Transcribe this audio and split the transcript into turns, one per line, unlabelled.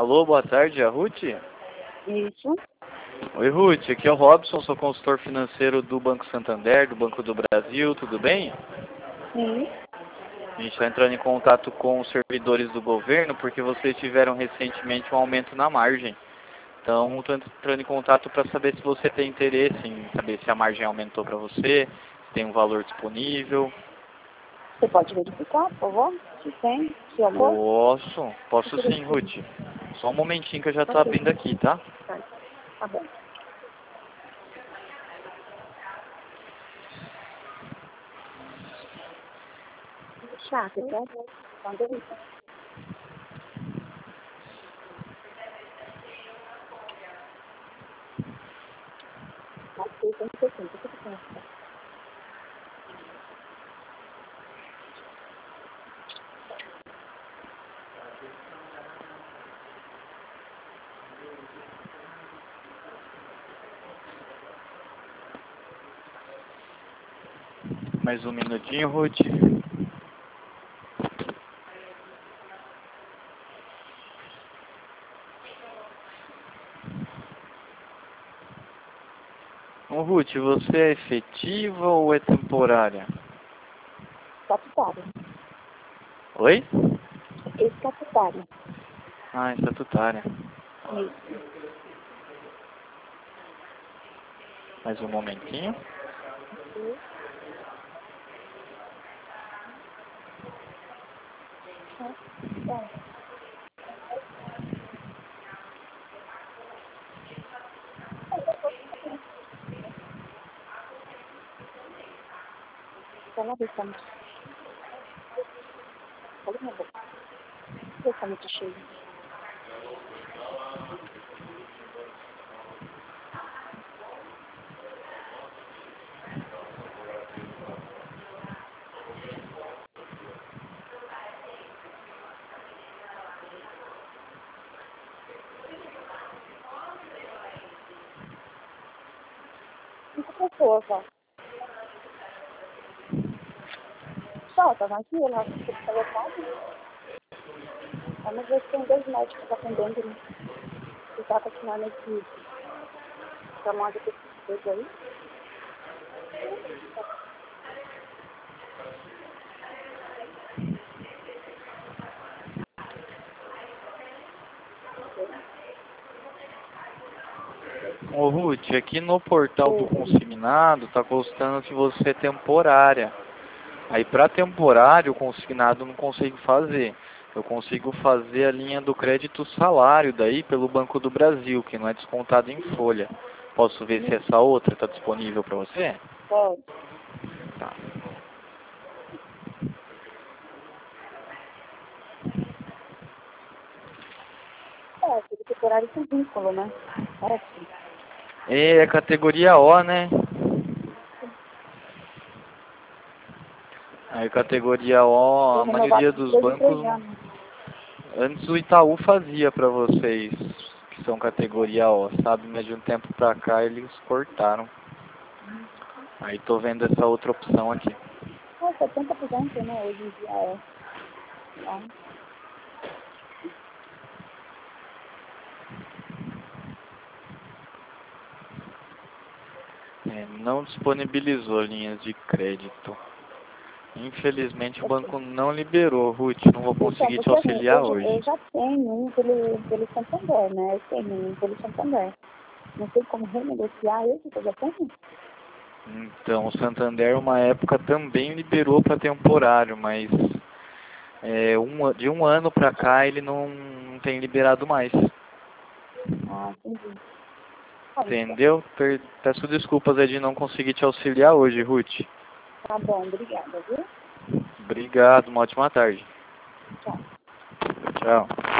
Alô, boa tarde, é a Ruth?
Isso.
Oi, Ruth, aqui é o Robson, sou consultor financeiro do Banco Santander, do Banco do Brasil, tudo bem?
Sim.
A gente está entrando em contato com os servidores do governo porque vocês tiveram recentemente um aumento na margem. Então, estou entrando em contato para saber se você tem interesse em saber se a margem aumentou para você, se tem um valor disponível.
Você pode verificar, por favor? Se tem, se aumentou?
Posso sim, Ruth. Só um momentinho que eu já estou
Ok.
abrindo aqui, tá?
Tá bom. Chato, né? Quando isso. Tá 660, o que você pensa?
Mais um minutinho, Ruth. Ô, Ruth, você é efetiva ou é temporária?
Estatutário.
Oi?
Estatutário.
Ah, estatutária.
Isso.
Mais um momentinho.
Bom. Ela vê como olha minha boca. Vê como te chega. Muita pessoa, só. Só, tava aqui, ela ficou colocada. Vamos ver se tem 2 médicos atendendo, né? Você tá continuando esse chamado que fez aí?
Ô, Ruth, aqui no portal do consignado tá constando que você é temporária. Aí para temporário, o consignado eu não consigo fazer. Eu consigo fazer a linha do crédito salário daí pelo Banco do Brasil, que não é descontado em folha. Posso ver se essa outra está disponível para você?
Pode.
Tá.
Aquele temporário com vínculo, né? Assim.
É categoria O, né? Aí categoria O,
Foi
a
renovado
maioria
de
dos
3 em
bancos,
3 anos.
antes o Itaú fazia para vocês, que são categoria O, sabe? Mas de um tempo para cá eles cortaram. Aí tô vendo essa outra opção aqui.
70%, né? Hoje em dia é. Então,
Não disponibilizou linhas de crédito. Infelizmente o banco não liberou, Ruth. Não vou
então,
conseguir te
porque assim,
auxiliar
eu
hoje.
já tenho um pelo Santander, né? Eu tenho um pelo Santander. Não sei como renegociar esse que eu já tenho.
Então, o Santander, uma época, também liberou para temporário, mas de um ano para cá ele não tem liberado mais.
Ah, entendi. Ah, então,
Entendeu? Peço desculpas aí de não conseguir te auxiliar hoje, Ruth.
tá bom, obrigada, viu?
Obrigado, uma ótima tarde.
Tchau.
Tchau.